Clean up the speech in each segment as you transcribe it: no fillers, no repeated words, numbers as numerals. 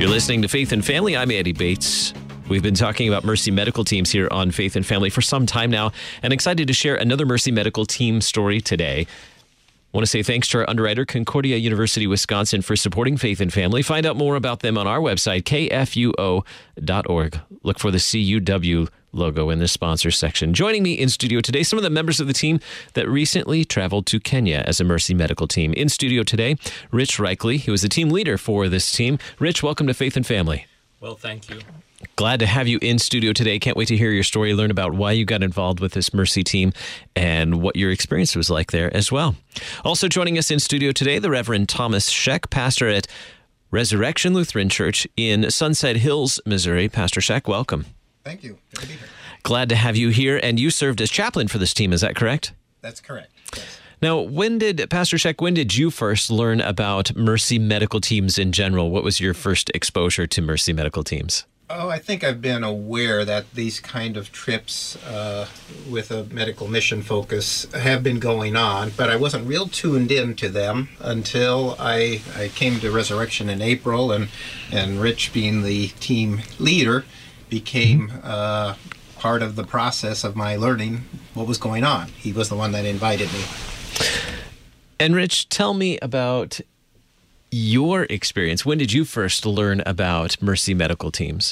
You're listening to Faith and Family. I'm Andy Bates. We've been talking about Mercy Medical Teams here on Faith and Family for some time now, and excited to share another Mercy Medical Team story today. I want to say thanks to our underwriter, Concordia University, Wisconsin, for supporting Faith and Family. Find out more about them on our website, kfuo.org. Look for the CUW logo in the sponsor section. Joining me in studio today, some of the members of the team that recently traveled to Kenya as a Mercy Medical Team. In studio today, Rich Reichley, who is the team leader for this team. Rich, welcome to Faith and Family. Well, thank you. Glad to have you in studio today. Can't wait to hear your story, learn about why you got involved with this Mercy team and what your experience was like there as well. Also joining us in studio today, the Reverend Thomas Scheck, pastor at Resurrection Lutheran Church in Sunset Hills, Missouri. Pastor Scheck, welcome. Thank you. Good to be here. Glad to have you here, and you served as chaplain for this team, is that correct? That's correct, yes. Now, Pastor Scheck, when did you first learn about Mercy Medical Teams in general? What was your first exposure to Mercy Medical Teams? Oh, I think I've been aware that these kind of trips with a medical mission focus have been going on, but I wasn't real tuned in to them until I came to Resurrection in April, and Rich, being the team leader, became part of the process of my learning what was going on. He was the one that invited me. And Rich, tell me about your experience. When did you first learn about Mercy Medical Teams?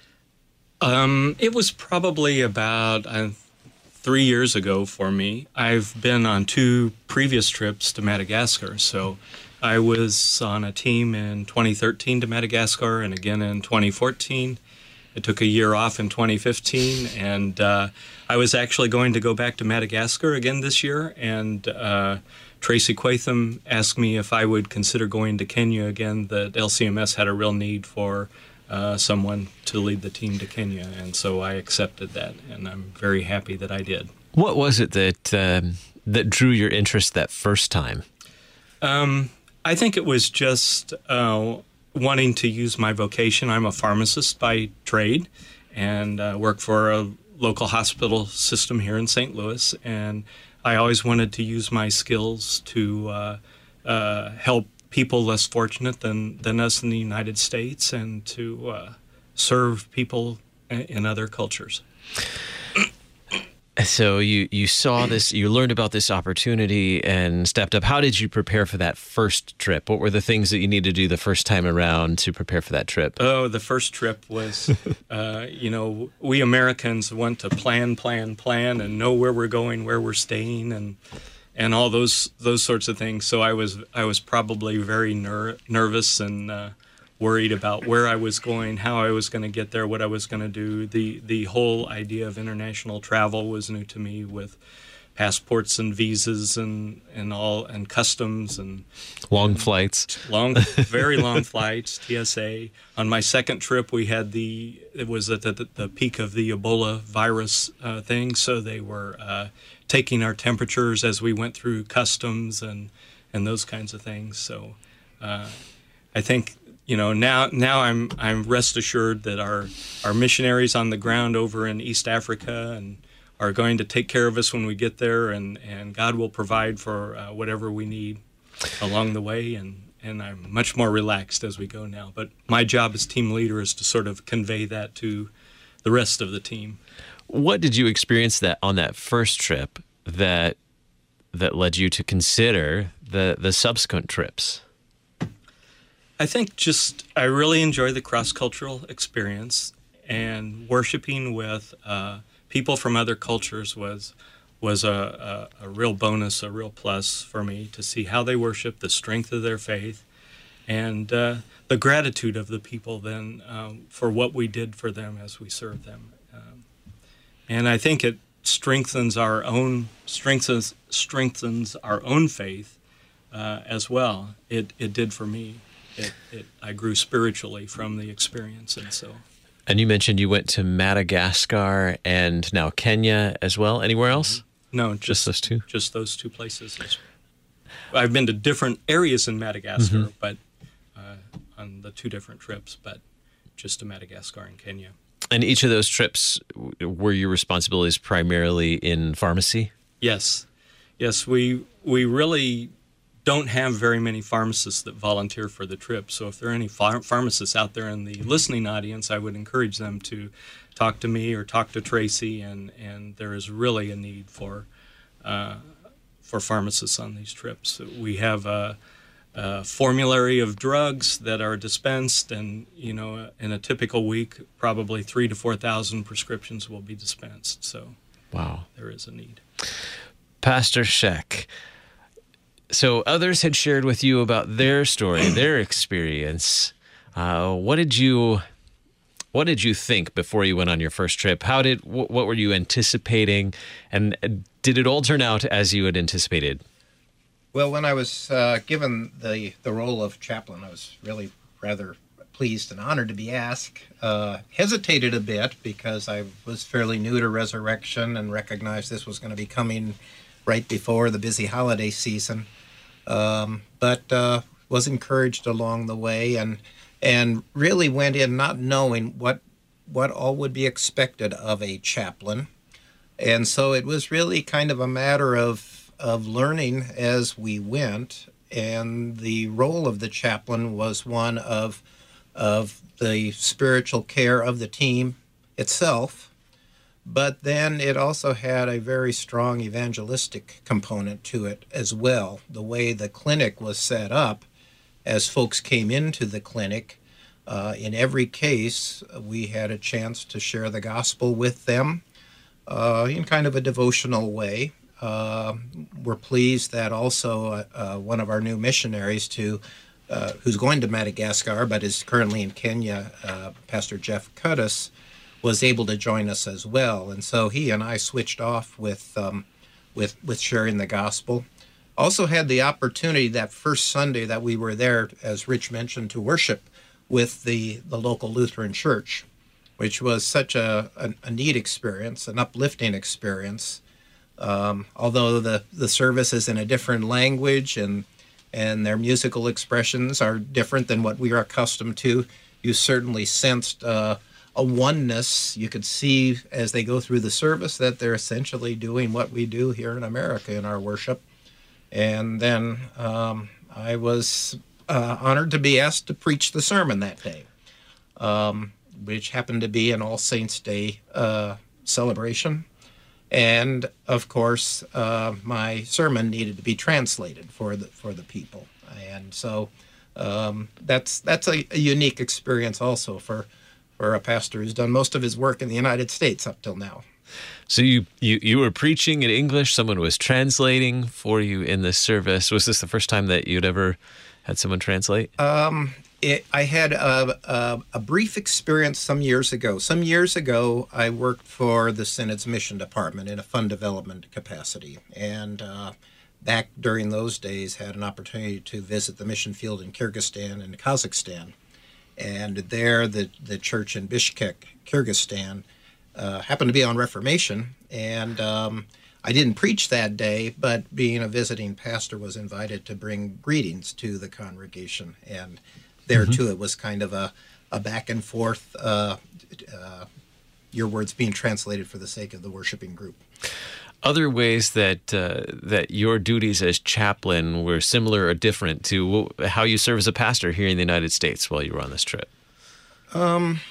It was probably about 3 years ago for me. I've been on 2 previous trips to Madagascar. So I was on a team in 2013 to Madagascar and again in 2014. I took a year off in 2015, and I was actually going to go back to Madagascar again this year, and Tracy Quatham asked me if I would consider going to Kenya again, that LCMS had a real need for someone to lead the team to Kenya, and so I accepted that, and I'm very happy that I did. What was it that drew your interest that first time? I think it was just wanting to use my vocation. I'm a pharmacist by trade, and work for a local hospital system here in St. Louis, and I always wanted to use my skills to help people less fortunate than us in the United States, and to serve people in other cultures. So you saw this, you learned about this opportunity and stepped up. How did you prepare for that first trip? What were the things that you needed to do the first time around to prepare for that trip? Oh, the first trip was, we Americans want to plan, and know where we're going, where we're staying, and all those sorts of things. So I was probably very nervous and worried about where I was going, how I was going to get there, what I was going to do. The whole idea of international travel was new to me, with passports and visas and customs and long flights, very long flights. TSA. On my second trip, it was at the peak of the Ebola virus thing, so they were taking our temperatures as we went through customs and those kinds of things. So I think, now I'm rest assured that our missionaries on the ground over in East Africa and are going to take care of us when we get there, and God will provide for whatever we need along the way, and I'm much more relaxed as we go now. But my job as team leader is to sort of convey that to the rest of the team. What did you experience on that first trip that led you to consider the subsequent trips? I think I really enjoy the cross-cultural experience, and worshiping with people from other cultures was a real bonus, a real plus for me, to see how they worship, the strength of their faith, and the gratitude of the people then for what we did for them as we served them. And I think it strengthens our own faith as well. It did for me. I grew spiritually from the experience, and so. And you mentioned you went to Madagascar and now Kenya as well. Anywhere else? No, just those two. Just those 2 places. I've been to different areas in Madagascar, but on the 2 different trips, but just to Madagascar and Kenya. And each of those trips, were your responsibilities primarily in pharmacy? Yes. We really don't have very many pharmacists that volunteer for the trip. So if there are any pharmacists out there in the listening audience, I would encourage them to talk to me or talk to Tracy. And there is really a need for pharmacists on these trips. We have a formulary of drugs that are dispensed, and in a typical week, probably 3,000 to 4,000 prescriptions will be dispensed. So, wow, there is a need. Pastor Scheck, so others had shared with you about their story, their experience. What did you think before you went on your first trip? What were you anticipating, and did it all turn out as you had anticipated? Well, when I was given the role of chaplain, I was really rather pleased and honored to be asked. Hesitated a bit because I was fairly new to Resurrection and recognized this was going to be coming right before the busy holiday season. But was encouraged along the way and really went in not knowing what all would be expected of a chaplain. And so it was really kind of a matter of learning as we went, and the role of the chaplain was one of the spiritual care of the team itself, but then it also had a very strong evangelistic component to it as well. The way the clinic was set up, as folks came into the clinic, in every case we had a chance to share the gospel with them in kind of a devotional way. We're pleased that also one of our new missionaries who's going to Madagascar but is currently in Kenya, Pastor Jeff Cudis, was able to join us as well. And so he and I switched off with sharing the gospel. Also had the opportunity that first Sunday that we were there, as Rich mentioned, to worship with the local Lutheran church, which was such a neat experience, an uplifting experience. Although the service is in a different language and their musical expressions are different than what we are accustomed to, you certainly sensed a oneness. You could see as they go through the service that they're essentially doing what we do here in America in our worship. And then I was honored to be asked to preach the sermon that day, which happened to be an All Saints' Day celebration. And of course, my sermon needed to be translated for the people, and so that's a unique experience also for a pastor who's done most of his work in the United States up till now. So you were preaching in English. Someone was translating for you in this service. Was this the first time that you'd ever had someone translate? I had a brief experience some years ago. Some years ago, I worked for the Synod's mission department in a fund development capacity, and back during those days had an opportunity to visit the mission field in Kyrgyzstan and Kazakhstan. And there, the church in Bishkek, Kyrgyzstan, happened to be on Reformation, and I didn't preach that day, but being a visiting pastor was invited to bring greetings to the congregation, and there, too, it was kind of a back and forth, your words being translated for the sake of the worshiping group. Other ways that your duties as chaplain were similar or different to how you serve as a pastor here in the United States while you were on this trip? I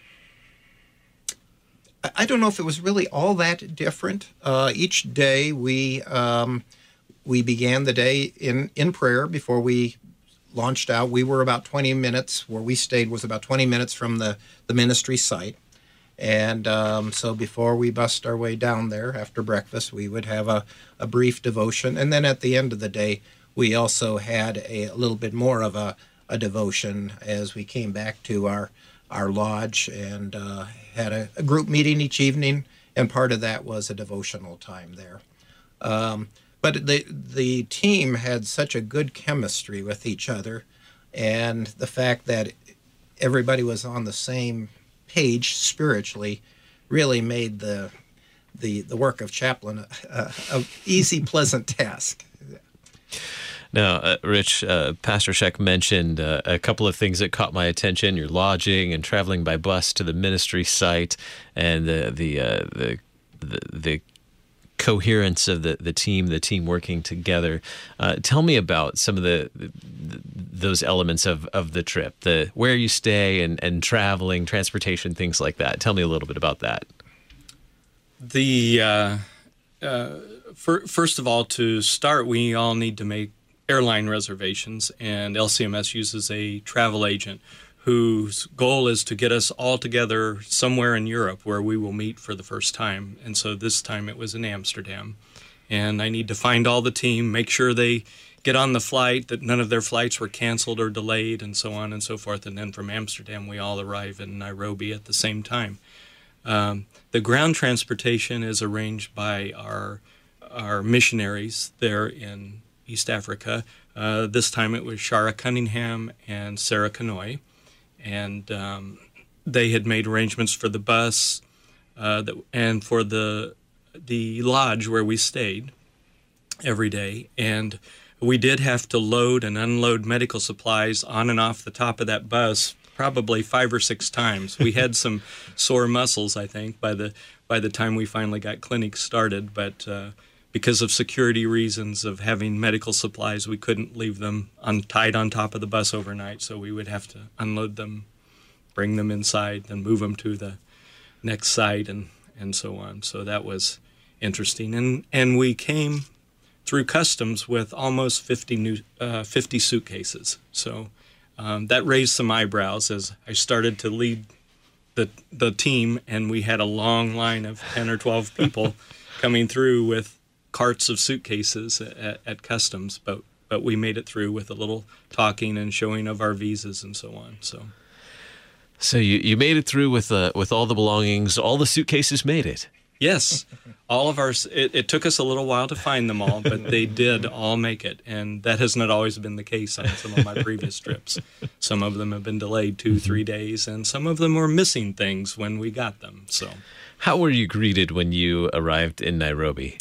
don't know if it was really all that different. Each day we began the day in prayer before we launched out. We were about 20 minutes, where we stayed was about 20 minutes from the ministry site. And so before we bust our way down there after breakfast, we would have a brief devotion. And then at the end of the day, we also had a little bit more of a devotion as we came back to our lodge and had a group meeting each evening. And part of that was a devotional time there. But the team had such a good chemistry with each other, and the fact that everybody was on the same page spiritually really made the work of chaplain a easy, pleasant task. Now, Rich, Pastor Scheck mentioned a couple of things that caught my attention: your lodging and traveling by bus to the ministry site, and the coherence of the team working together. Tell me about some of those elements of the trip, the where you stay and traveling, transportation, things like that. Tell me a little bit about that. First of all, to start, we all need to make airline reservations, and LCMS uses a travel agent whose goal is to get us all together somewhere in Europe where we will meet for the first time. And so this time it was in Amsterdam. And I need to find all the team, make sure they get on the flight, that none of their flights were canceled or delayed, and so on and so forth. And then from Amsterdam, we all arrive in Nairobi at the same time. The ground transportation is arranged by our missionaries there in East Africa. This time it was Shara Cunningham and Sarah Kanoi. And they had made arrangements for the bus and for the lodge where we stayed every day. And we did have to load and unload medical supplies on and off the top of that bus probably 5 or 6 times. We had some sore muscles, I think, by the time we finally got clinics started. But because of security reasons of having medical supplies, we couldn't leave them tied on top of the bus overnight, so we would have to unload them, bring them inside, then move them to the next site, and so on. So that was interesting. And we came through customs with almost 50 suitcases. So that raised some eyebrows as I started to lead the team, and we had a long line of 10 or 12 people coming through with carts of suitcases at customs, but we made it through with a little talking and showing of our visas and so on. So you made it through with all the belongings, all the suitcases made it. Yes, all of ours. It took us a little while to find them all, but they did all make it, and that has not always been the case on some of my previous trips. Some of them have been delayed 2-3 days, and some of them were missing things when we got them. So, how were you greeted when you arrived in Nairobi?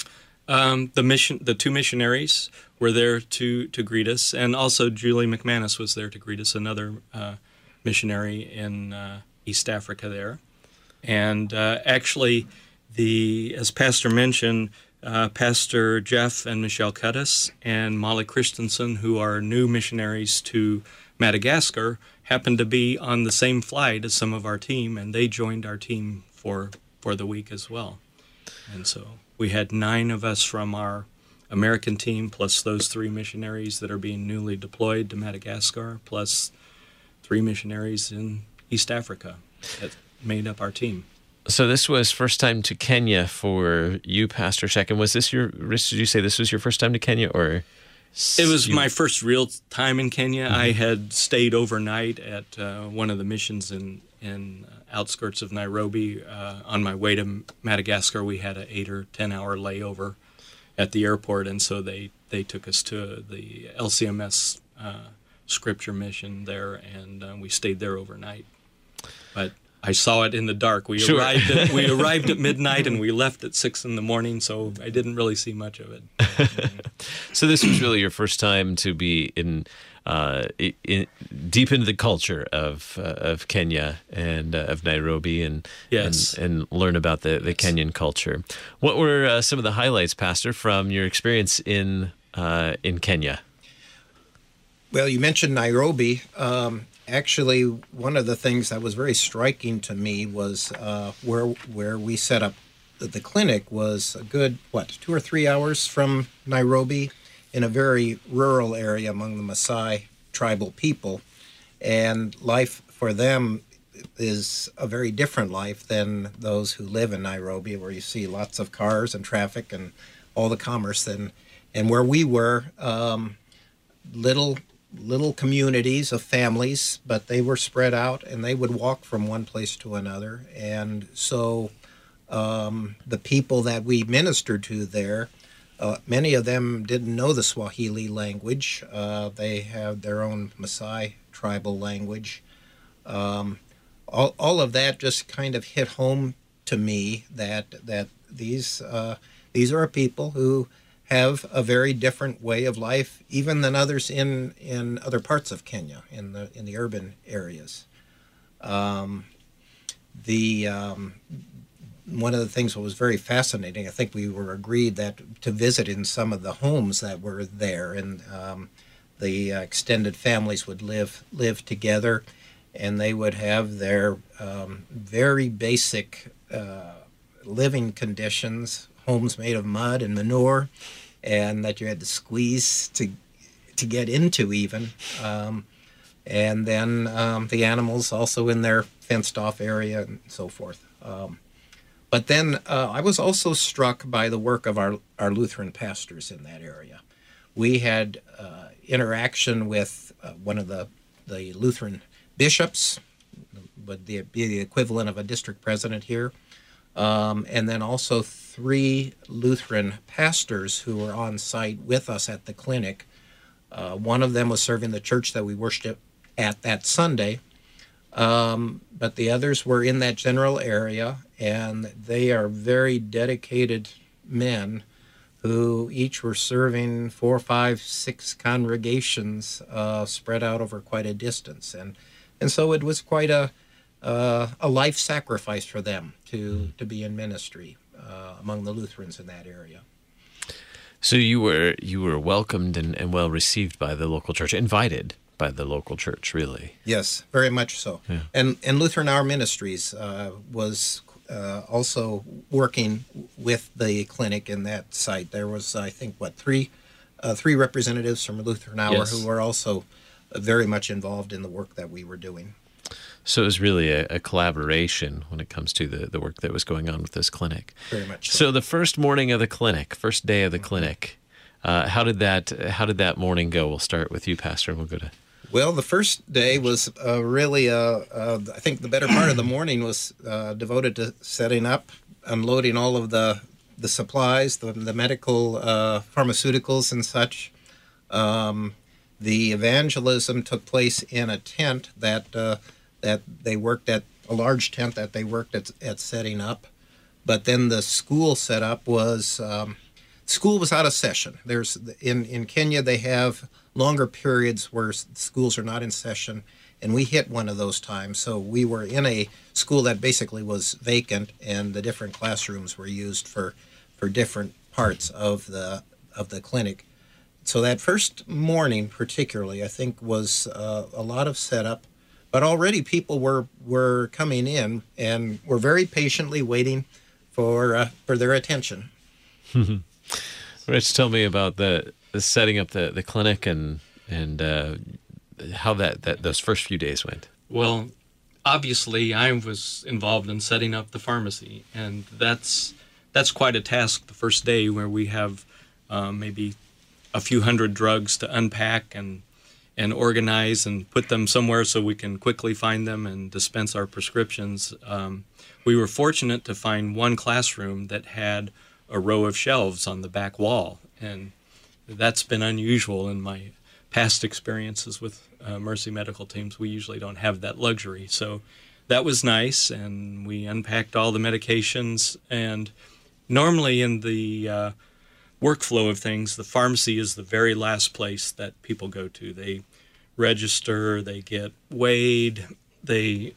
The 2 missionaries were there to greet us, and also Julie McManus was there to greet us, another missionary in East Africa there. And actually, as Pastor mentioned, Pastor Jeff and Michelle Cudis and Molly Christensen, who are new missionaries to Madagascar, happened to be on the same flight as some of our team, and they joined our team for the week as well. And so we had 9 of us from our American team, plus those 3 missionaries that are being newly deployed to Madagascar, plus 3 missionaries in East Africa that made up our team. So this was first time to Kenya for you, Pastor Sheck. And did you say this was your first time to Kenya, or? It was my first real time in Kenya. Mm-hmm. I had stayed overnight at one of the missions in outskirts of Nairobi. On my way to Madagascar, we had an 8 or 10 hour layover at the airport, and so they took us to the LCMS scripture mission there, and we stayed there overnight. But I saw it in the dark. We arrived at midnight, and we left at 6 a.m, so I didn't really see much of it. So this was really your first time to be in deep into the culture of Kenya and of Nairobi, and yes, and learn about the Kenyan culture. What were some of the highlights, Pastor, from your experience in Kenya? Well, you mentioned Nairobi. Actually, one of the things that was very striking to me was where we set up the clinic was a good, 2 or 3 hours from Nairobi, in a very rural area among the Maasai tribal people. And life for them is a very different life than those who live in Nairobi, where you see lots of cars and traffic and all the commerce. And where we were, little communities of families, but they were spread out, and they would walk from one place to another. And so the people that we ministered to there, many of them didn't know the Swahili language. They have their own Maasai tribal language. All of that just kind of hit home to me that these are people who have a very different way of life, even than others in other parts of Kenya, in the urban areas. one of the things that was very fascinating, I think we were agreed that to visit in some of the homes that were there, and the extended families would live together, and they would have their very basic living conditions, homes made of mud and manure, and that you had to squeeze to get into even. And then the animals also in their fenced-off area and so forth. But then I was also struck by the work of our Lutheran pastors in that area. We had interaction with one of the Lutheran bishops, would be the equivalent of a district president here, and then also 3 Lutheran pastors who were on site with us at the clinic. One of them was serving the church that we worshiped at that Sunday, but the others were in that general area, and they are very dedicated men who each were serving 4, 5, 6 congregations spread out over quite a distance, and so it was quite a life sacrifice for them to be in ministry among the Lutherans in that area. So you were welcomed and well received by the local church, invited by the local church, really. Yes, very much so. Yeah. And Lutheran Hour Ministries was also working with the clinic in that site. There was, I think, 3 representatives from Lutheran Hour who were also very much involved in the work that we were doing. So it was really a collaboration when it comes to the work that was going on with this clinic. Very much so. So the first morning of the clinic, first day of the clinic, how did that morning go? We'll start with you, Pastor, and we'll go to... Well, the first day was really, I think the better part of the morning was devoted to setting up, unloading all of the supplies, the medical pharmaceuticals and such. The evangelism took place in a tent that they worked at, a large tent that they worked at setting up. But then the school setup was, school was out of session. There's in Kenya they have longer periods where schools are not in session, and we hit one of those times. So we were in a school that basically was vacant, and the different classrooms were used for different parts of the clinic. So that first morning particularly, I think, was a lot of setup, but already people were coming in and were very patiently waiting for their attention. Rich, tell me about the setting up the clinic and how that those first few days went. Well, obviously, I was involved in setting up the pharmacy, and that's quite a task the first day, where we have maybe a few hundred drugs to unpack and organize and put them somewhere so we can quickly find them and dispense our prescriptions. We were fortunate to find one classroom that had a row of shelves on the back wall, and that's been unusual in my past experiences with Mercy Medical Teams. We usually don't have that luxury, so that was nice, and we unpacked all the medications. And normally in the workflow of things, the pharmacy is the very last place that people go to. They register, they get weighed, they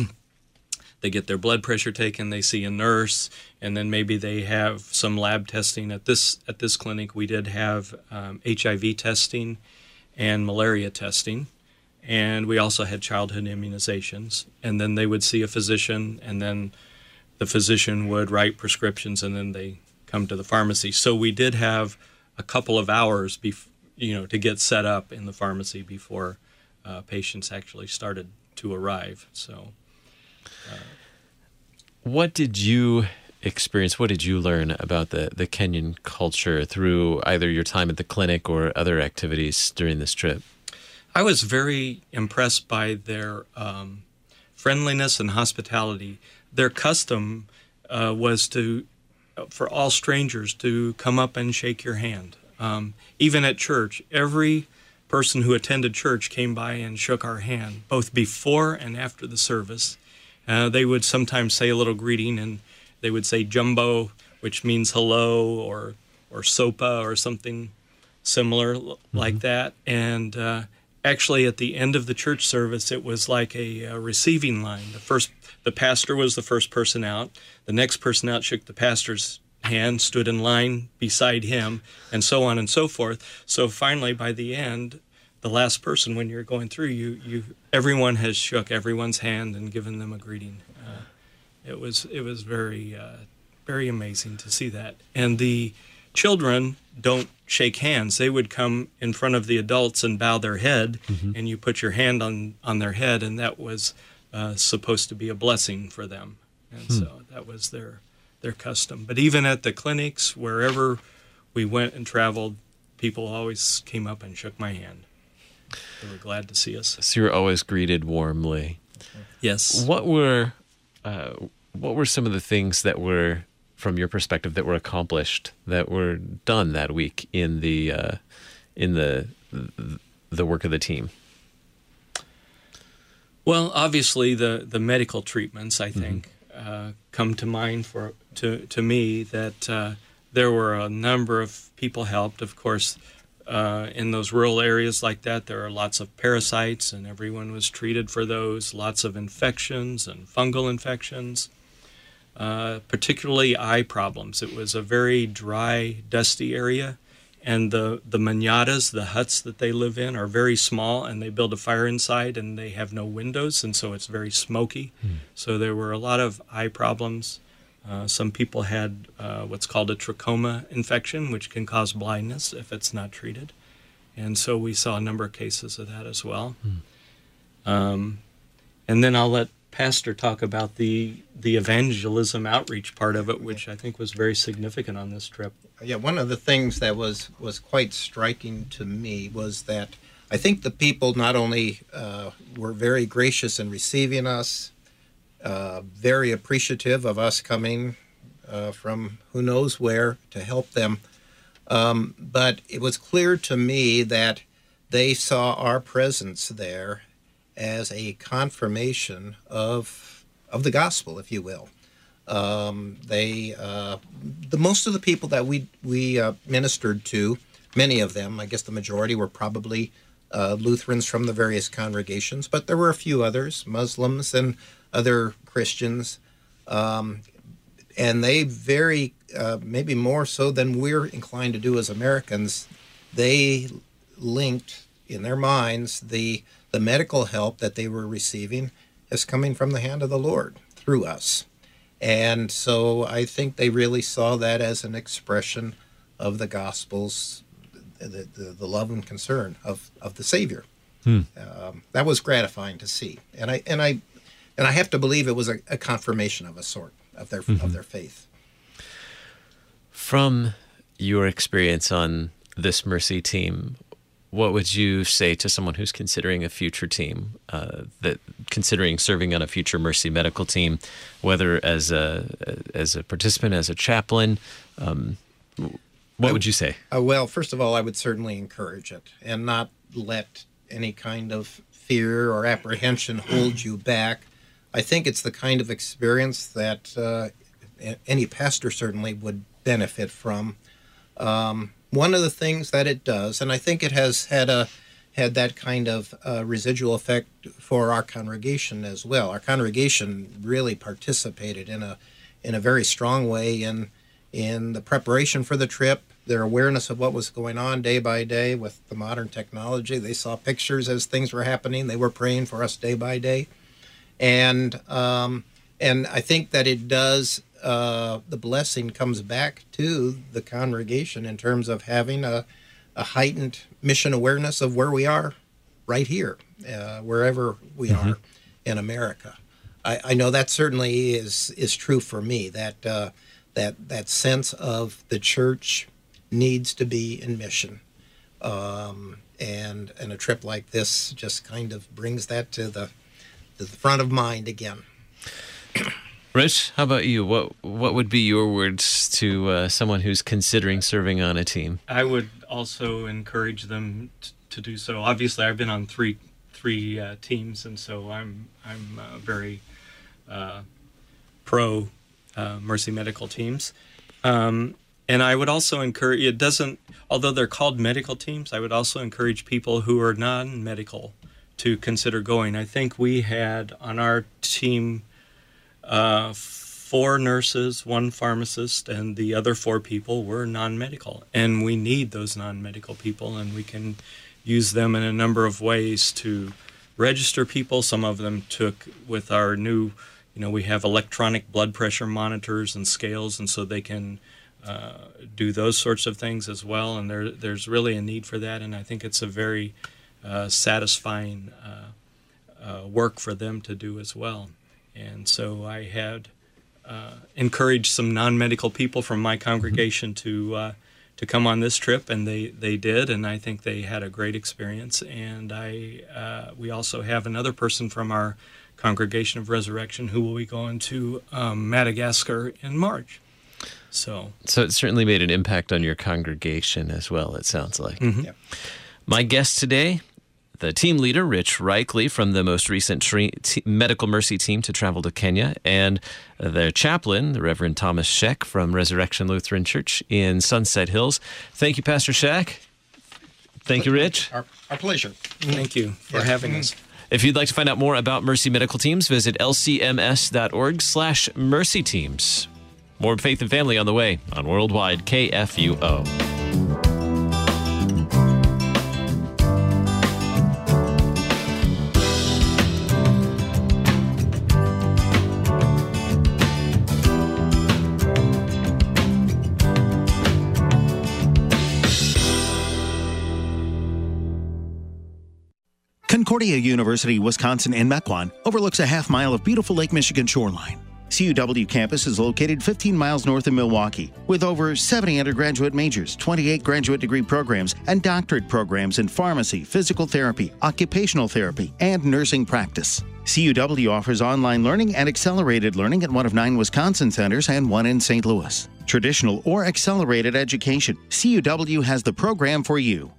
get their blood pressure taken, they see a nurse, and then maybe they have some lab testing. At this clinic, we did have HIV testing and malaria testing, and we also had childhood immunizations. And then they would see a physician, and then the physician would write prescriptions, and then they come to the pharmacy. So we did have a couple of hours to get set up in the pharmacy before patients actually started to arrive. So what did you experience? What did you learn about the Kenyan culture through either your time at the clinic or other activities during this trip? I was very impressed by their friendliness and hospitality. Their custom was for all strangers to come up and shake your hand. Even at church, every person who attended church came by and shook our hand, both before and after the service. They would sometimes say a little greeting, and they would say jumbo, which means hello, or sopa, or something similar like that. And actually, at the end of the church service, it was like a receiving line. The pastor was the first person out. The next person out shook the pastor's hand, stood in line beside him, and so on and so forth. So finally, by the end, the last person, when you're going through, everyone has shook everyone's hand and given them a greeting. It was very very amazing to see that. And the children don't shake hands. They would come in front of the adults and bow their head, and you put your hand on their head, and that was supposed to be a blessing for them. And so that was their custom. But even at the clinics, wherever we went and traveled, people always came up and shook my hand. They were glad to see us. So you were always greeted warmly. Yes. What were some of the things that were, from your perspective, that were accomplished, that were done that week in the work of the team? Well, obviously the medical treatments, I think, come to mind to me, that there were a number of people helped. Of course, in those rural areas like that, there are lots of parasites, and everyone was treated for those. Lots of infections and fungal infections, particularly eye problems. It was a very dry, dusty area, and the manadas, the huts that they live in, are very small, and they build a fire inside, and they have no windows, and so it's very smoky. So there were a lot of eye problems. Some people had what's called a trachoma infection, which can cause blindness if it's not treated. And so we saw a number of cases of that as well. And then I'll let Pastor talk about the evangelism outreach part of it, which I think was very significant on this trip. Yeah, one of the things that was quite striking to me was that I think the people not only were very gracious in receiving us, very appreciative of us coming from who knows where to help them, but it was clear to me that they saw our presence there as a confirmation of the gospel, if you will. Most of the people that we ministered to, many of them, I guess the majority, were probably Lutherans from the various congregations, but there were a few others, Muslims and other Christians, and they very, maybe more so than we're inclined to do as Americans, they linked in their minds the medical help that they were receiving as coming from the hand of the Lord through us. And so I think they really saw that as an expression of the gospel's, the love and concern of the Savior. That was gratifying to see, and I have to believe it was a confirmation of a sort of their faith. From your experience on this Mercy team, what would you say to someone who's considering a future team, considering serving on a future Mercy medical team, whether as a participant, as a chaplain? What would you say? Well, first of all, I would certainly encourage it and not let any kind of fear or apprehension hold you back. I think it's the kind of experience that any pastor certainly would benefit from. One of the things that it does, and I think it has had that kind of residual effect for our congregation as well. Our congregation really participated in a very strong way in the preparation for the trip, their awareness of what was going on day by day with the modern technology. They saw pictures as things were happening. They were praying for us day by day. And I think that it does, the blessing comes back to the congregation in terms of having a heightened mission awareness of where we are right here, wherever we are in America. I know that certainly is true for me, that sense of the church needs to be in mission. And a trip like this just kind of brings that to the front of mind again. Rich, how about you? What would be your words to someone who's considering serving on a team? I would also encourage them to do so. Obviously, I've been on three teams, and so I'm very pro Mercy medical teams. And And I would also encourage, although they're called medical teams, I would also encourage people who are non-medical to consider going. I think we had on our team 4 nurses, 1 pharmacist, and the other 4 people were non-medical. And we need those non-medical people, and we can use them in a number of ways to register people. Some of them took with our new, we have electronic blood pressure monitors and scales, and so they can do those sorts of things as well. And there's really a need for that, and I think it's a very satisfying work for them to do as well. And so I had encouraged some non-medical people from my congregation to come on this trip, and they did, and I think they had a great experience. And we also have another person from our Congregation of Resurrection who will be going to Madagascar in March. So it certainly made an impact on your congregation as well, it sounds like. Mm-hmm. Yep. My guest today, the team leader, Rich Reichley, from the most recent Medical Mercy team to travel to Kenya, and their chaplain, the Reverend Thomas Scheck from Resurrection Lutheran Church in Sunset Hills. Thank you, Pastor Scheck. Thank you, Rich. Our pleasure. Thank you for having us. If you'd like to find out more about Mercy Medical Teams, visit lcms.org/mercy teams. More Faith and Family on the way on Worldwide KFUO. Concordia University, Wisconsin in Mequon overlooks a half-mile of beautiful Lake Michigan shoreline. CUW campus is located 15 miles north of Milwaukee, with over 70 undergraduate majors, 28 graduate degree programs, and doctorate programs in pharmacy, physical therapy, occupational therapy, and nursing practice. CUW offers online learning and accelerated learning at one of 9 Wisconsin centers and 1 in St. Louis. Traditional or accelerated education, CUW has the program for you.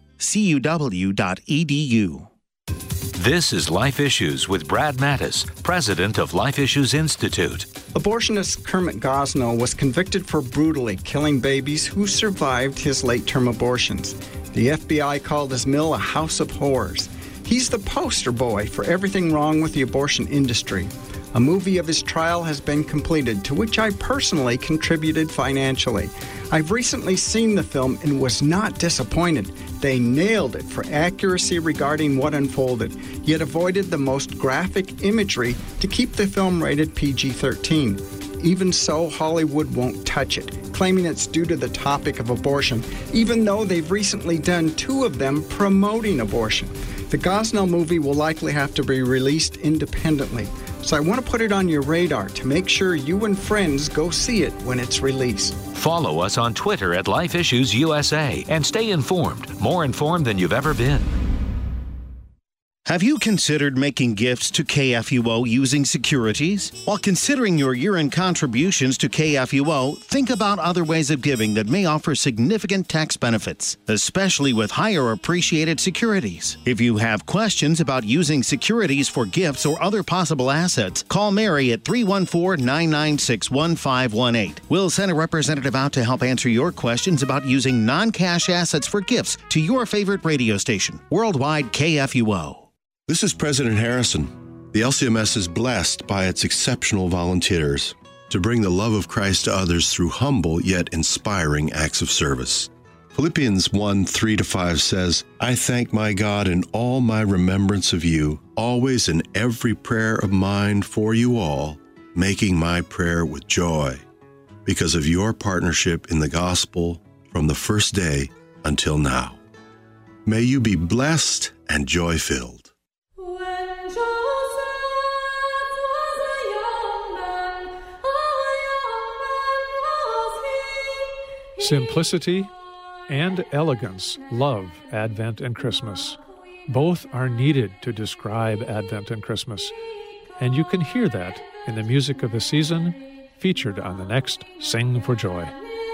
CUW.edu. This is Life Issues with Brad Mattis, president of Life Issues Institute. Abortionist Kermit Gosnell was convicted for brutally killing babies who survived his late-term abortions. The FBI called his mill a house of horrors. He's the poster boy for everything wrong with the abortion industry. A movie of his trial has been completed, to which I personally contributed financially. I've recently seen the film and was not disappointed. They nailed it for accuracy regarding what unfolded, yet avoided the most graphic imagery to keep the film rated PG-13. Even so, Hollywood won't touch it, claiming it's due to the topic of abortion, even though they've recently done 2 of them promoting abortion. The Gosnell movie will likely have to be released independently, so I want to put it on your radar to make sure you and friends go see it when it's released. Follow us on Twitter at Life Issues USA and stay informed, more informed than you've ever been. Have you considered making gifts to KFUO using securities? While considering your year-end contributions to KFUO, think about other ways of giving that may offer significant tax benefits, especially with higher appreciated securities. If you have questions about using securities for gifts or other possible assets, call Mary at 314-996-1518. We'll send a representative out to help answer your questions about using non-cash assets for gifts to your favorite radio station, Worldwide KFUO. This is President Harrison. The LCMS is blessed by its exceptional volunteers to bring the love of Christ to others through humble yet inspiring acts of service. Philippians 1:3-5 says, I thank my God in all my remembrance of you, always in every prayer of mine for you all, making my prayer with joy, because of your partnership in the gospel from the first day until now. May you be blessed and joy-filled. Simplicity and elegance love Advent and Christmas. Both are needed to describe Advent and Christmas, and you can hear that in the music of the season featured on the next Sing for Joy.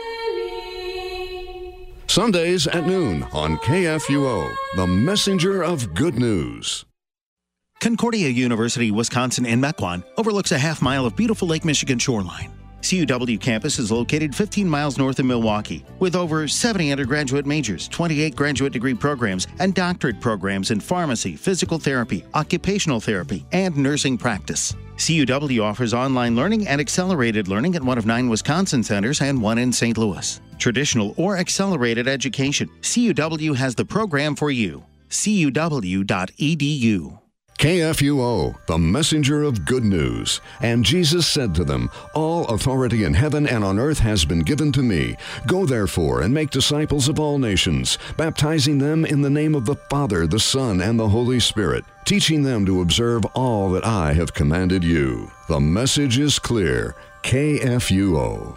Sundays at noon on KFUO, the messenger of good news. Concordia University, Wisconsin in Mequon overlooks a half-mile of beautiful Lake Michigan shoreline. CUW campus is located 15 miles north of Milwaukee, with over 70 undergraduate majors, 28 graduate degree programs, and doctorate programs in pharmacy, physical therapy, occupational therapy, and nursing practice. CUW offers online learning and accelerated learning at one of 9 Wisconsin centers and 1 in St. Louis. Traditional or accelerated education, CUW has the program for you. CUW.edu. KFUO, the messenger of good news. And Jesus said to them, "All authority in heaven and on earth has been given to me. Go therefore and make disciples of all nations, baptizing them in the name of the Father, the Son, and the Holy Spirit, teaching them to observe all that I have commanded you." The message is clear. KFUO.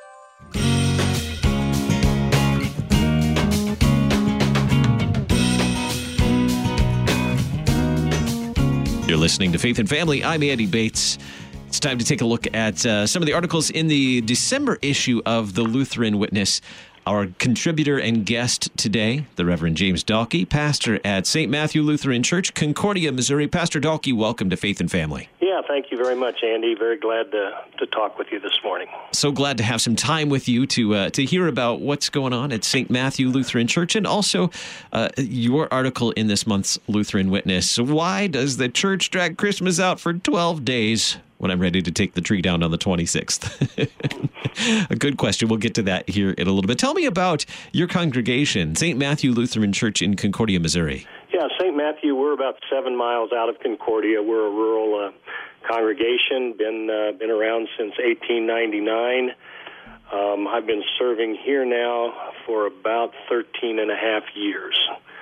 You're listening to Faith and Family. I'm Andy Bates. It's time to take a look at some of the articles in the December issue of the Lutheran Witness. Our contributor and guest today, the Reverend James Dahlke, pastor at St. Matthew Lutheran Church, Concordia, Missouri. Pastor Dahlke, welcome to Faith and Family. Yeah, thank you very much, Andy. Very glad to talk with you this morning. So glad to have some time with you to hear about what's going on at St. Matthew Lutheran Church, and also your article in this month's Lutheran Witness. Why does the church drag Christmas out for 12 days when I'm ready to take the tree down on the 26th? A good question. We'll get to that here in a little bit. Tell me about your congregation, St. Matthew Lutheran Church in Concordia, Missouri. Yeah, St. Matthew, we're about 7 miles out of Concordia. We're a rural congregation, been around since 1899. I've been serving here now for about 13 and a half years.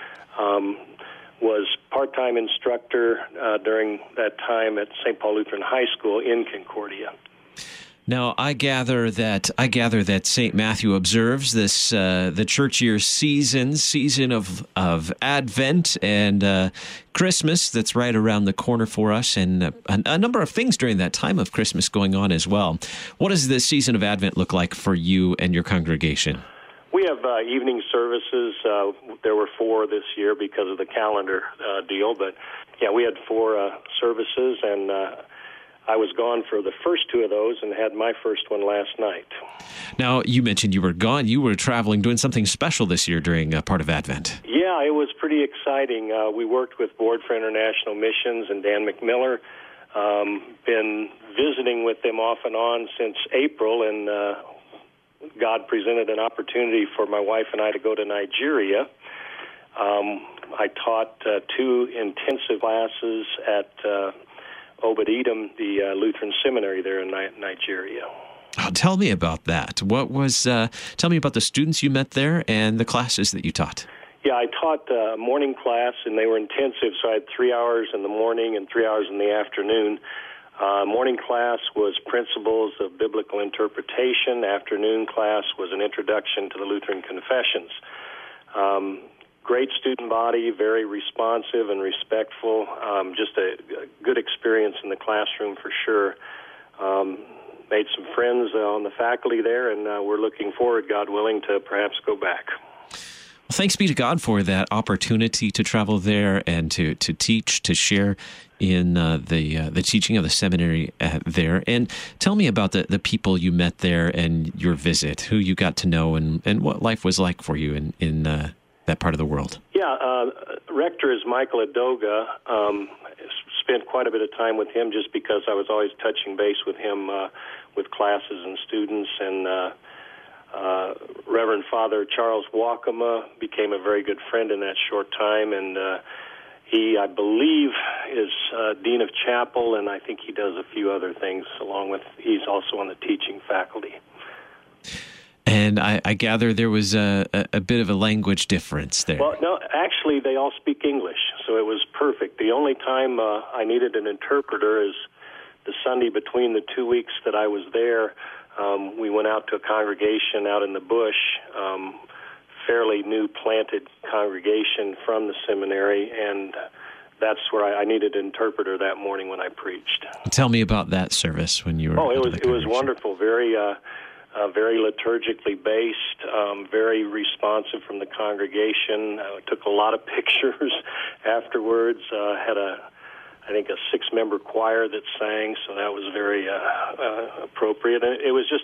Was part-time instructor during that time at St. Paul Lutheran High School in Concordia. Now, I gather that St. Matthew observes this the church year season of Advent and Christmas that's right around the corner for us, and a number of things during that time of Christmas going on as well. What does the season of Advent look like for you and your congregation? We have evening services. There were 4 this year because of the calendar deal, but yeah, we had 4 services, and I was gone for the first 2 of those and had my first one last night. Now, you mentioned you were gone. You were traveling, doing something special this year during part of Advent. Yeah, it was pretty exciting. We worked with Board for International Missions and Dan McMiller. Been visiting with them off and on since April, and God presented an opportunity for my wife and I to go to Nigeria. I taught 2 intensive classes at Obed-Edom, the Lutheran seminary there in Nigeria. Oh, tell me about that. What was? Tell me about the students you met there and the classes that you taught. Yeah, I taught a morning class, and they were intensive, so I had 3 hours in the morning and 3 hours in the afternoon. Morning class was Principles of Biblical Interpretation. Afternoon class was an introduction to the Lutheran Confessions. Great student body, very responsive and respectful. Just a good experience in the classroom for sure. Made some friends on the faculty there, and we're looking forward, God willing, to perhaps go back. Well, thanks be to God for that opportunity to travel there and to teach, to share in the teaching of the seminary there. And tell me about the people you met there and your visit, who you got to know, and what life was like for you in that part of the world. Yeah, Rector is Michael Adoga. Spent quite a bit of time with him just because I was always touching base with him with classes and students, and Reverend Father Charles Wakama became a very good friend in that short time, and he, I believe, is Dean of Chapel, and I think he does a few other things along with, he's also on the teaching faculty. And I gather there was a bit of a language difference there. Well, no, actually, they all speak English, so it was perfect. The only time I needed an interpreter is the Sunday between the 2 weeks that I was there. We went out to a congregation out in the bush, fairly new planted congregation from the seminary, and that's where I needed an interpreter that morning when I preached. Tell me about that service when you were. Oh, it was wonderful. Very liturgically based, very responsive from the congregation. Took a lot of pictures afterwards. Had a I think, a 6-member choir that sang, so that was very appropriate. And it was just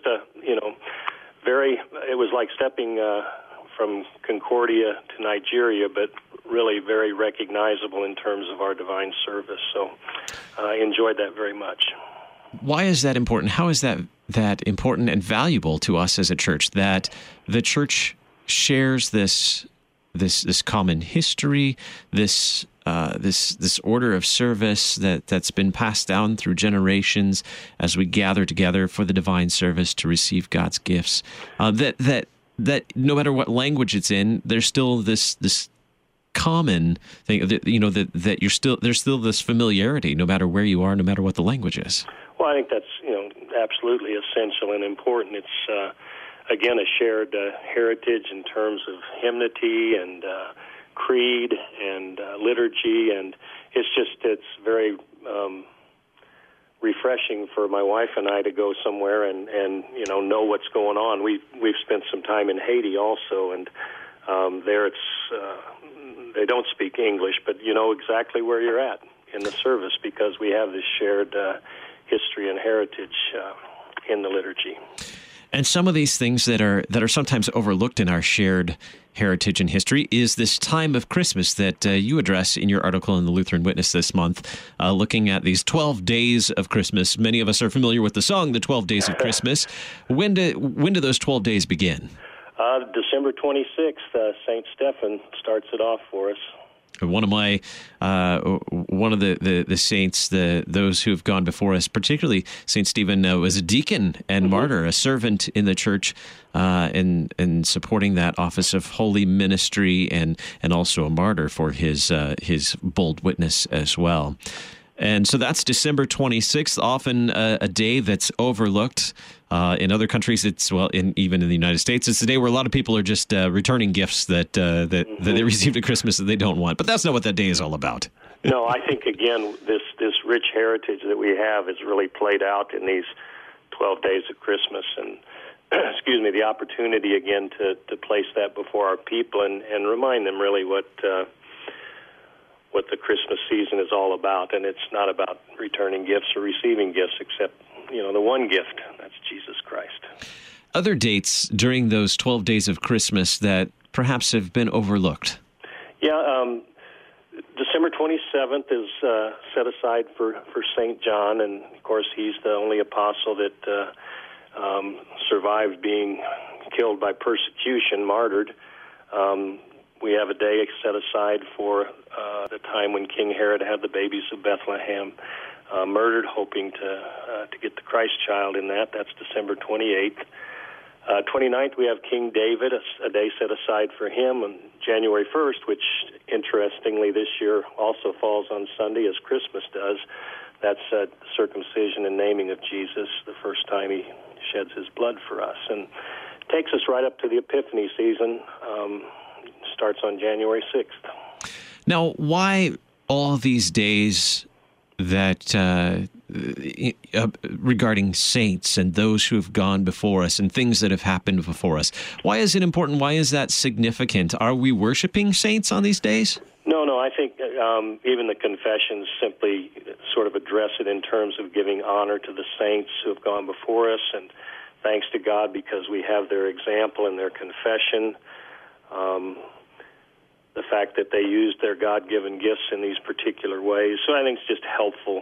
it was like stepping from Concordia to Nigeria, but really very recognizable in terms of our divine service. So I enjoyed that very much. Why is that important? How is that important and valuable to us as a church, that the church shares this common history, this order of service that's been passed down through generations as we gather together for the divine service to receive God's gifts? That no matter what language it's in, there's still this common thing that there's still this familiarity no matter where you are, no matter what the language is. Well, I think that's absolutely essential and important. It's again a shared heritage in terms of hymnody and creed and liturgy, and it's very refreshing for my wife and I to go somewhere and know what's going on. We've spent some time in Haiti also, and there they don't speak English, but you know exactly where you're at in the service because we have this shared history and heritage in the liturgy. And some of these things that are sometimes overlooked in our shared heritage and history is this time of Christmas that you address in your article in the Lutheran Witness this month, looking at these 12 days of Christmas. Many of us are familiar with the song, The 12 Days of Christmas. When do those 12 days begin? December 26th, St. Stephen starts it off for us. One of the saints, those who have gone before us, particularly Saint Stephen, was a deacon and martyr, a servant in the church, in supporting that office of holy ministry, and also a martyr for his bold witness as well. And so that's December 26th, often a day that's overlooked. In other countries, even in the United States, it's the day where a lot of people are just returning gifts that they received at Christmas that they don't want. But that's not what that day is all about. No, I think, again, this rich heritage that we have is really played out in these 12 days of Christmas. And, the opportunity, again, to place that before our people and remind them really what the Christmas season is all about. And it's not about returning gifts or receiving gifts, except the one gift, that's Jesus Christ. Other dates during those 12 days of Christmas that perhaps have been overlooked? Yeah, December 27th is set aside for St. John, and of course he's the only apostle that survived being killed by persecution, martyred. We have a day set aside for the time when King Herod had the babies of Bethlehem murdered, hoping to get the Christ child in that. That's December 28th. 29th, we have King David, a day set aside for him, on January 1st, which, interestingly, this year also falls on Sunday, as Christmas does. That's circumcision and naming of Jesus, the first time he sheds his blood for us. And takes us right up to the Epiphany season, starts on January 6th. Now, why all these days that regarding saints and those who have gone before us and things that have happened before us? Why is it important? Why is that significant? Are we worshiping saints on these days? No, I think even the confessions simply sort of address it in terms of giving honor to the saints who have gone before us, and thanks to God because we have their example and their confession. The fact that they used their God-given gifts in these particular ways. So I think it's just helpful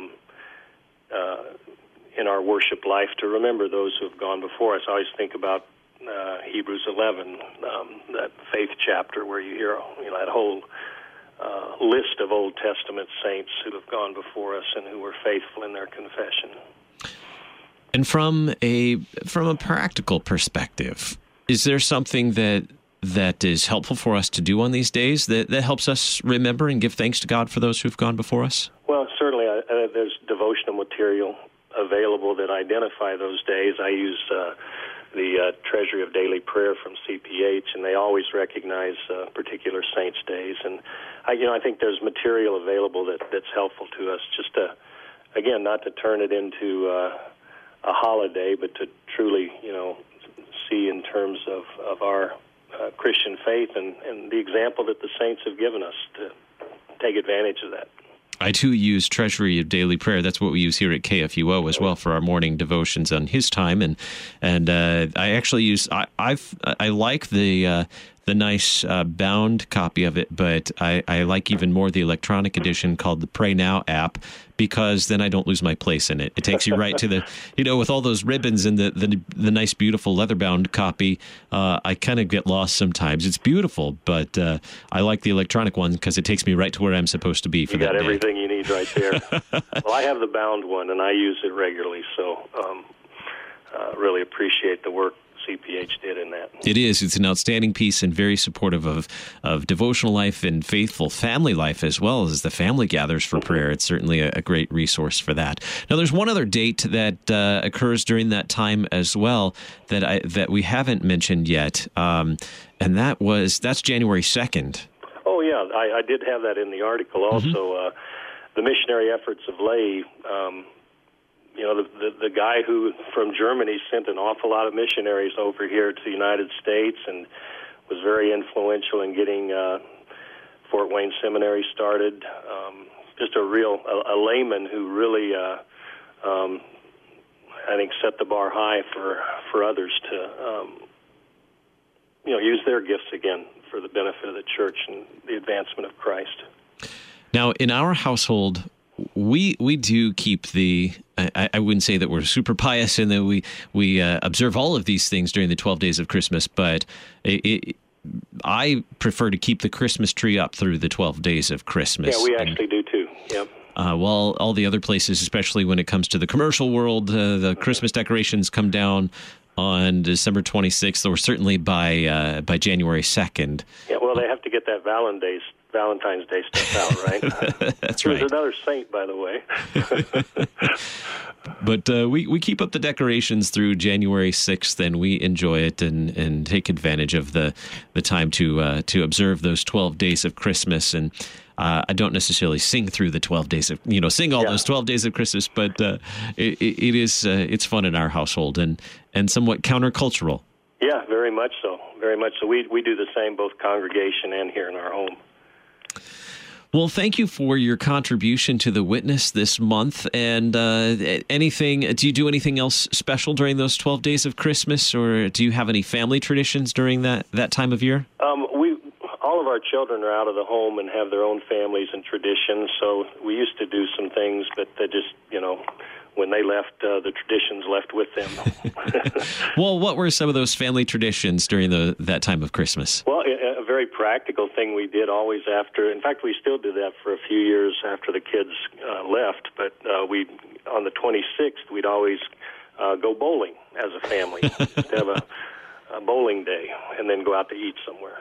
in our worship life to remember those who have gone before us. I always think about Hebrews 11, that faith chapter where you hear that whole list of Old Testament saints who have gone before us and who were faithful in their confession. And from a practical perspective, is there something that is helpful for us to do on these days that helps us remember and give thanks to God for those who've gone before us? Well, certainly there's devotional material available that identify those days. I use the Treasury of Daily Prayer from CPH, and they always recognize particular saints' days. And I think there's material available that's helpful to us, just to, again, not to turn it into a holiday, but to truly, see in terms of our Christian faith and the example that the saints have given us to take advantage of that. I, too, use Treasury of Daily Prayer. That's what we use here at KFUO as well for our morning devotions on his time. And I actually use, I like the nice bound copy of it, but I like even more the electronic edition called the Pray Now app, because then I don't lose my place in it. It takes you right to the, with all those ribbons and the nice, beautiful leather-bound copy, I kind of get lost sometimes. It's beautiful, but I like the electronic one because it takes me right to where I'm supposed to be for that day. You got everything you need right there. Well, I have the bound one, and I use it regularly, so really appreciate the work CPH did in that. It is. It's an outstanding piece and very supportive of devotional life and faithful family life, as well as the family gathers for prayer. It's certainly a great resource for that. Now, there's one other date that occurs during that time as well that we haven't mentioned yet, and that's January 2nd. Oh, yeah. I did have that in the article also. The missionary efforts of lay. The guy who from Germany sent an awful lot of missionaries over here to the United States and was very influential in getting Fort Wayne Seminary started. Just a layman who really, I think, set the bar high for others to, use their gifts again for the benefit of the church and the advancement of Christ. Now, in our household, we do keep the. I wouldn't say that we're super pious and that we observe all of these things during the 12 days of Christmas, but I prefer to keep the Christmas tree up through the 12 days of Christmas. Yeah, we actually do too. Yep. Well, all the other places, especially when it comes to the commercial world, the Christmas decorations come down on December 26th, or certainly by January 2nd. Yeah, well, they have to get that Valentine's Day stuff out, right? That's right. There's another saint, by the way. But we keep up the decorations through January 6th, and we enjoy it and take advantage of the time to observe those 12 days of Christmas. And I don't necessarily sing through the 12 days of, those 12 days of Christmas, but it's fun in our household and somewhat countercultural. Yeah, very much so. Very much so. We do the same, both congregation and here in our home. Well, thank you for your contribution to the Witness this month. And do you do anything else special during those 12 days of Christmas, or do you have any family traditions during that time of year? All of our children are out of the home and have their own families and traditions, so we used to do some things, but they just, when they left, the traditions left with them. Well, what were some of those family traditions during that time of Christmas? Well, a very practical thing we did always after, in fact, we still do that for a few years after the kids left, but on the 26th, we'd always go bowling as a family. Just have a bowling day and then go out to eat somewhere.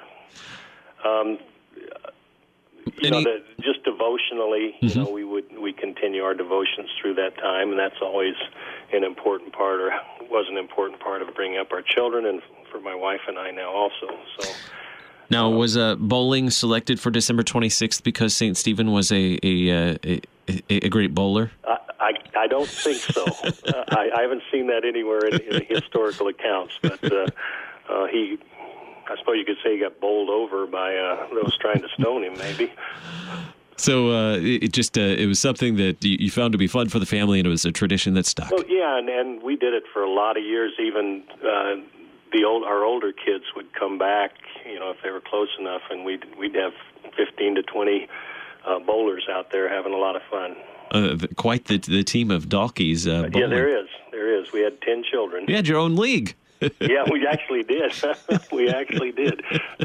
Just devotionally, we continue our devotions through that time, and that's always an important part, or was an important part of bringing up our children, and for my wife and I now also. So, now, was bowling selected for December 26th because St. Stephen was a great bowler? I don't think so. I haven't seen that anywhere in the historical accounts, but I suppose you could say he got bowled over by those trying to stone him, maybe. So it was something that you found to be fun for the family, and it was a tradition that stuck. Well, yeah, and we did it for a lot of years. Even our older kids would come back, if they were close enough, and we'd have 15 to 20 bowlers out there having a lot of fun. Quite the team of Dalkeys. Yeah, there is. We had 10 children. You had your own league. Yeah, we actually did. We actually did.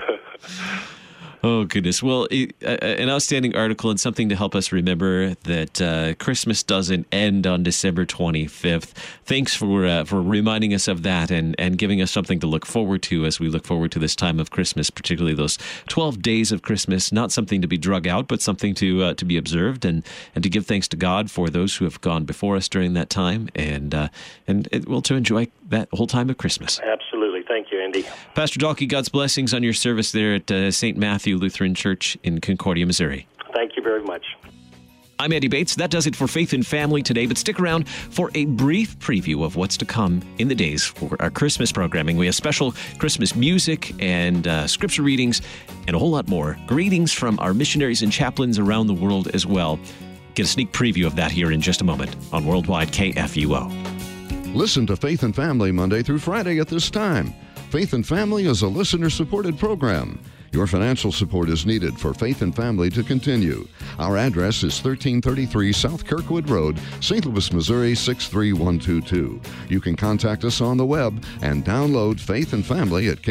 Oh, goodness. Well, an outstanding article and something to help us remember that Christmas doesn't end on December 25th. Thanks for reminding us of that and giving us something to look forward to as we look forward to this time of Christmas, particularly those 12 days of Christmas. Not something to be drug out, but something to be observed and to give thanks to God for those who have gone before us during that time and to enjoy that whole time of Christmas. Absolutely. Thank you, Andy. Pastor Dalkey, God's blessings on your service there at St. Matthew Lutheran Church in Concordia, Missouri. Thank you very much. I'm Andy Bates. That does it for Faith and Family today, but stick around for a brief preview of what's to come in the days for our Christmas programming. We have special Christmas music and scripture readings and a whole lot more. Greetings from our missionaries and chaplains around the world as well. Get a sneak preview of that here in just a moment on Worldwide KFUO. Listen to Faith and Family Monday through Friday at this time. Faith and Family is a listener-supported program. Your financial support is needed for Faith and Family to continue. Our address is 1333 South Kirkwood Road, St. Louis, Missouri 63122. You can contact us on the web and download Faith and Family at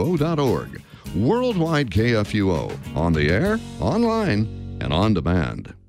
kfuo.org. Worldwide KFUO, on the air, online, and on demand.